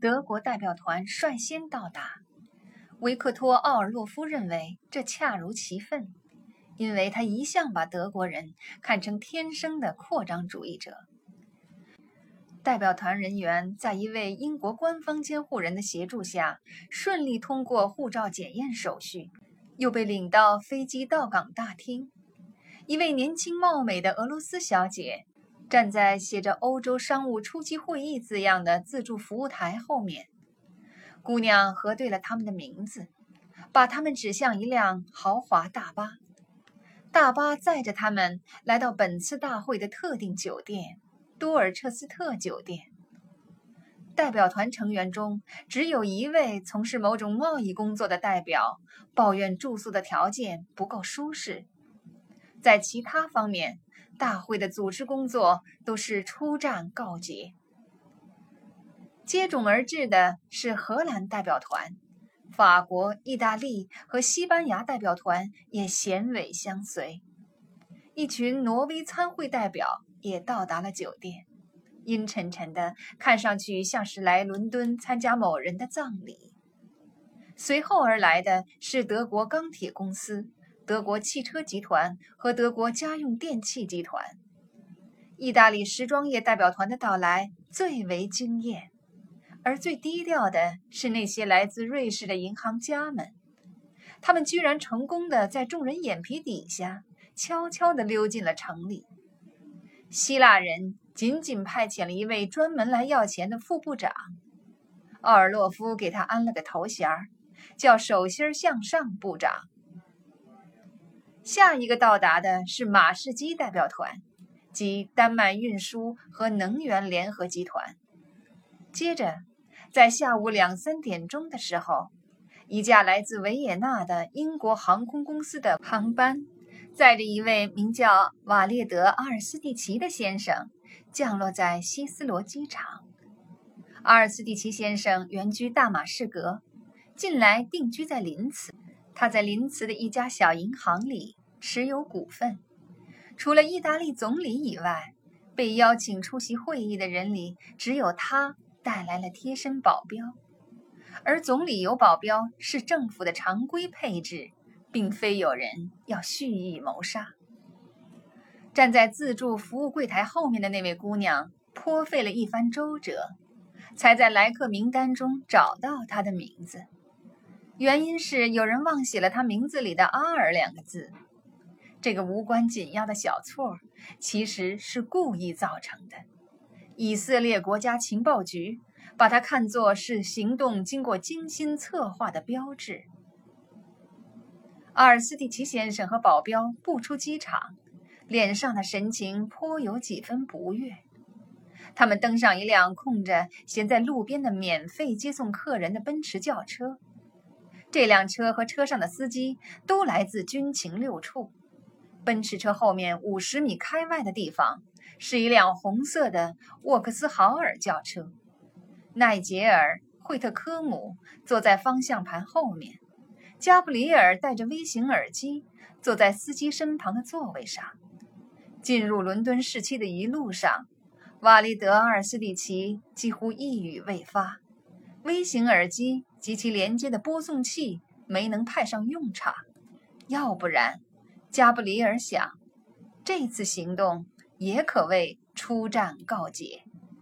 德国代表团率先到达。维克托·奥尔洛夫认为这恰如其分，因为他一向把德国人看成天生的扩张主义者。代表团人员在一位英国官方监护人的协助下，顺利通过护照检验手续，又被领到飞机到港大厅。一位年轻貌美的俄罗斯小姐站在写着欧洲商务初级会议字样的自助服务台后面。姑娘核对了他们的名字，把他们指向一辆豪华大巴。大巴载着他们来到本次大会的特定酒店——多尔彻斯特酒店。代表团成员中只有一位从事某种贸易工作的代表抱怨住宿的条件不够舒适。在其他方面，大会的组织工作都是出战告捷。接踵而至的是荷兰代表团，法国、意大利和西班牙代表团也衔尾相随。一群挪威参会代表也到达了酒店，阴沉沉的，看上去像是来伦敦参加某人的葬礼。随后而来的是德国钢铁公司、德国汽车集团和德国家用电器集团。意大利时装业代表团的到来最为惊艳，而最低调的是那些来自瑞士的银行家们，他们居然成功地在众人眼皮底下悄悄地溜进了城里。希腊人仅仅派遣了一位专门来要钱的副部长，奥尔洛夫给他安了个头衔，叫手心向上部长。下一个到达的是马士基代表团，即丹麦运输和能源联合集团。接着在下午2、3点钟的时候，一架来自维也纳的英国航空公司的航班载着一位名叫瓦列德·阿尔斯蒂奇的先生降落在希斯罗机场。阿尔斯蒂奇先生原居大马士革，近来定居在林茨。他在林茨的一家小银行里持有股份。除了意大利总理以外，被邀请出席会议的人里只有他带来了贴身保镖，而总理有保镖是政府的常规配置，并非有人要蓄意谋杀。站在自助服务柜台后面的那位姑娘颇费了一番周折，才在来客名单中找到她的名字。原因是有人忘写了她名字里的阿尔2个字。这个无关紧要的小错其实是故意造成的。以色列国家情报局把它看作是行动经过精心策划的标志。阿尔斯蒂奇先生和保镖步出机场，脸上的神情颇有几分不悦。他们登上一辆空着闲在路边的免费接送客人的奔驰轿车。这辆车和车上的司机都来自军情六处。奔驰车后面50米开外的地方是一辆红色的沃克斯豪尔轿车。奈杰尔·惠特科姆坐在方向盘后面，加布里尔戴着微型耳机坐在司机身旁的座位上。进入伦敦市区的一路上，瓦利德·阿尔斯蒂奇几乎一语未发，微型耳机及其连接的播送器没能派上用场。要不然，加布里尔想，这次行动也可谓出战告捷。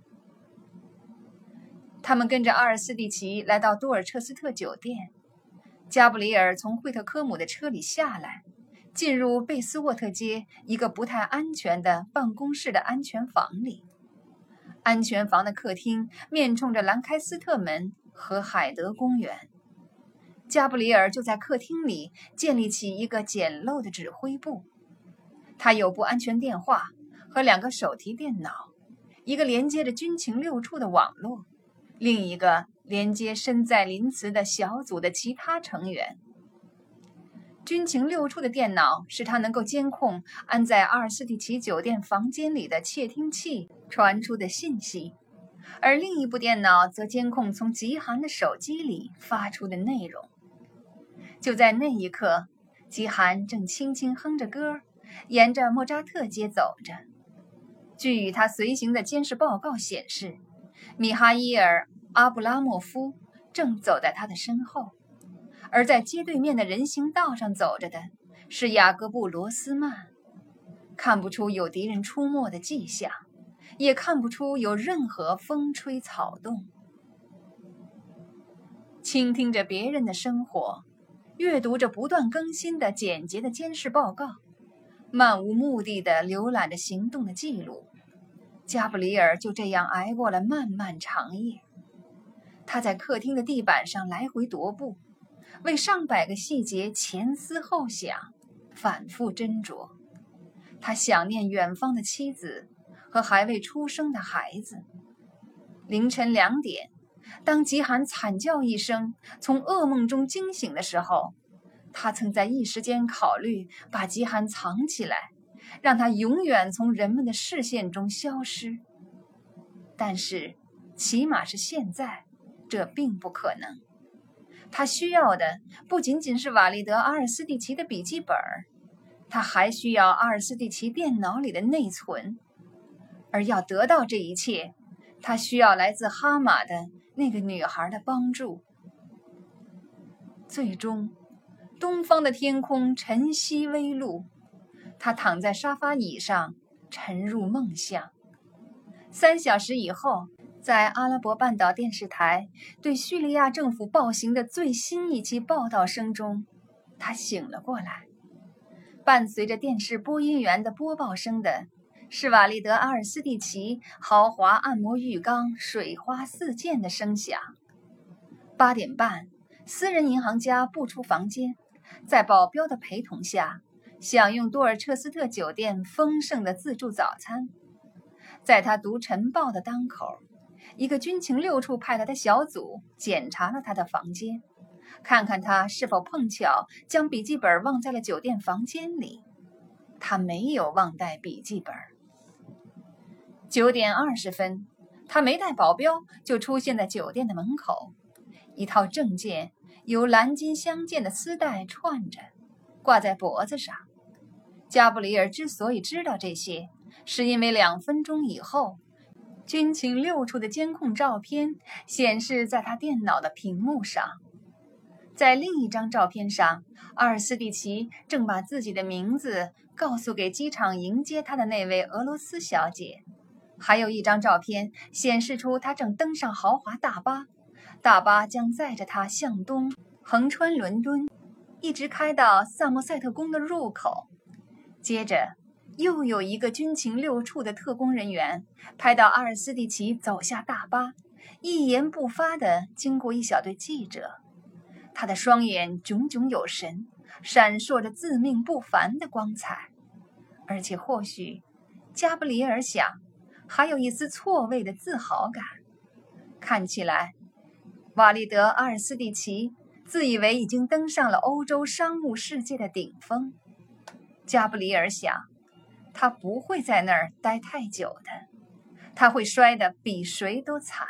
他们跟着阿尔斯蒂奇来到多尔彻斯特酒店。加布里尔从惠特科姆的车里下来，进入贝斯沃特街一个不太安全的办公室的安全房里。安全房的客厅面冲着兰开斯特门和海德公园。加布里尔就在客厅里建立起一个简陋的指挥部。他有部安全电话和2个手提电脑，一个连接着军情六处的网络，另一个连接身在林茨的小组的其他成员。军情六处的电脑使他能够监控安在阿尔斯蒂奇酒店房间里的窃听器传出的信息，而另一部电脑则监控从极寒的手机里发出的内容。就在那一刻，极寒正轻轻哼着歌，沿着莫扎特街走着。据与他随行的监视报告显示，米哈伊尔阿布拉莫夫正走在他的身后，而在街对面的人行道上走着的是雅各布·罗斯曼。看不出有敌人出没的迹象，也看不出有任何风吹草动。倾听着别人的生活，阅读着不断更新的简洁的监视报告，漫无目的地浏览着行动的记录，加布里尔就这样挨过了漫漫长夜。他在客厅的地板上来回踱步，为上百个细节前思后想，反复斟酌。他想念远方的妻子和还未出生的孩子。凌晨2点，当吉罕惨叫一声从噩梦中惊醒的时候，他曾在一时间考虑把吉罕藏起来，让他永远从人们的视线中消失。但是起码是现在，这并不可能。他需要的不仅仅是瓦利德·阿尔斯蒂奇的笔记本，他还需要阿尔斯蒂奇电脑里的内存。而要得到这一切，他需要来自哈马的那个女孩的帮助。最终，东方的天空晨曦微露，他躺在沙发椅上沉入梦乡。3小时以后，在阿拉伯半岛电视台对叙利亚政府暴行的最新一期报道声中，他醒了过来。伴随着电视播音员的播报声的是瓦利德·阿尔斯蒂奇豪华按摩浴缸水花四溅的声响。8点半，私人银行家步出房间，在保镖的陪同下享用多尔彻斯特酒店丰盛的自助早餐。在他读晨报的当口，一个军情6处派来的小组检查了他的房间，看看他是否碰巧将笔记本忘在了酒店房间里。他没有忘带笔记本。9点20分，他没带保镖就出现在酒店的门口，一套证件由蓝金相间的丝带串着，挂在脖子上。加布里尔之所以知道这些，是因为2分钟以后，军情6处的监控照片显示在他电脑的屏幕上。在另一张照片上，阿尔斯蒂奇正把自己的名字告诉给机场迎接他的那位俄罗斯小姐。还有一张照片显示出他正登上豪华大巴，大巴将载着他向东横穿伦敦，一直开到萨默塞特宫的入口。接着又有一个军情6处的特工人员拍到阿尔斯蒂奇走下大巴，一言不发地经过一小队记者。他的双眼炯炯有神，闪烁着自命不凡的光彩。而且或许加布里尔想，还有一丝错位的自豪感。看起来瓦利德·阿尔斯蒂奇自以为已经登上了欧洲商务世界的顶峰。加布里尔想，他不会在那儿待太久的，他会摔得比谁都惨。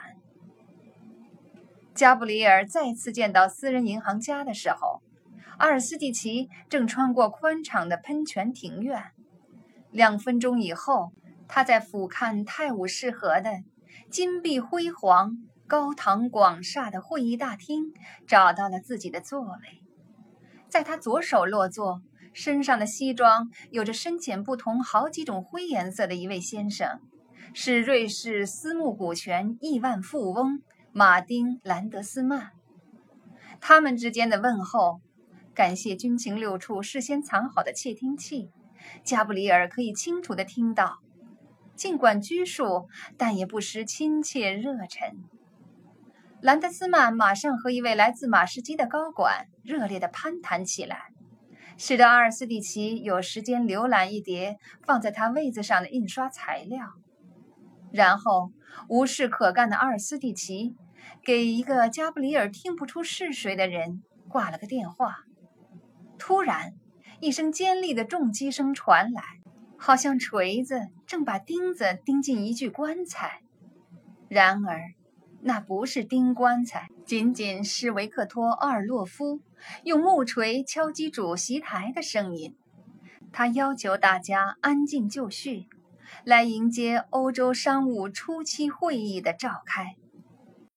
加布里尔再次见到私人银行家的时候，阿尔斯蒂奇正穿过宽敞的喷泉庭院。2分钟以后，他在俯瞰泰晤士河的金碧辉煌、高堂广厦的会议大厅找到了自己的座位。在他左手落座，身上的西装有着深浅不同好几种灰颜色的一位先生，是瑞士私募股权亿万富翁马丁·兰德斯曼。他们之间的问候，感谢军情6处事先藏好的窃听器，加布里尔可以清楚地听到，尽管拘束，但也不失亲切热忱。兰德斯曼马上和一位来自马士基的高管热烈地攀谈起来，使得阿尔斯蒂奇有时间浏览一叠放在他位子上的印刷材料。然后无事可干的阿尔斯蒂奇给一个加布里尔听不出是谁的人挂了个电话。突然一声尖利的重击声传来，好像锤子正把钉子钉进一具棺材。然而那不是钉棺材，仅仅是维克托·奥尔洛夫用木锤敲击主席台的声音。他要求大家安静就绪，来迎接欧洲商务初期会议的召开。